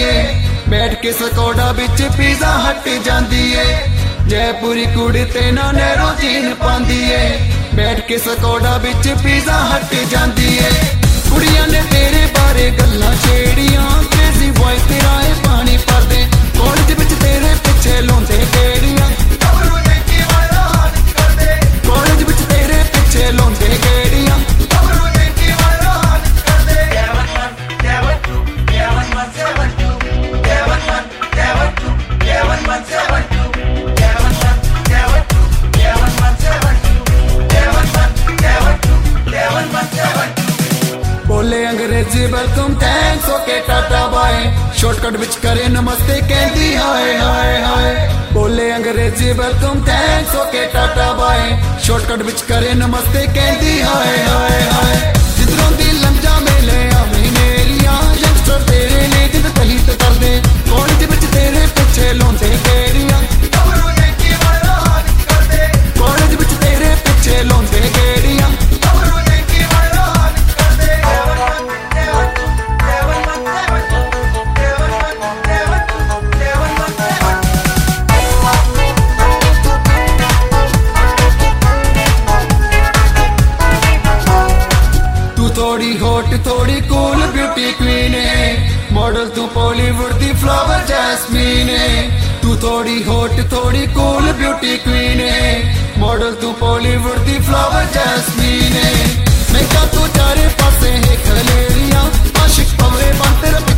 है, बैठ के स्कोडा बिच पिज़्ज़ा हट जांदी है। जयपुरी कुड़ी ते ना नैरो जीन पांदी है, बैठ के स्कोडा बिच पिज़्ज़ा हट जांदी है। कुड़ियां ने तेरे बारे गल्लां छेड़ियां, क्रेजी बॉय तेरा है पानी भरदे, कॉलेज बिच तेरे पिछे लाउंदे गेड़ियां, कॉलेज बिच तेरे पिछे लाउंदे गेड़ियां। बोले अंग्रेजी welcome thanks okay tata bye, shortcut विच करे नमस्ते कहती हाय हाय हाय। बोले अंग्रेजी welcome thanks okay tata bye, shortcut विच करे नमस्ते कहती हाय हाय हाय। जिधरों दी लंजा मेले आवे मेरिया, यंगस्टर तेरे लिए जिद तहीत कर दे, कॉलेज विच तेरे पिछे लाउंदे गेड़ियां, कॉलेज विच तेरे पिछे लाउंदे गेड़ियां। थोड़ी हॉट थोड़ी कूल ब्यूटी क्वीन है, मॉडल तू बॉलीवुड दी फ्लावर जैस्मीन है। तू थोड़ी हॉट थोड़ी कूल ब्यूटी क्वीन है, मॉडल तू बॉलीवुड दी फ्लावर जैस्मीन है। मैं क्या तू चारे पासे है खलेरियां, आशिक पवरे बन तेरा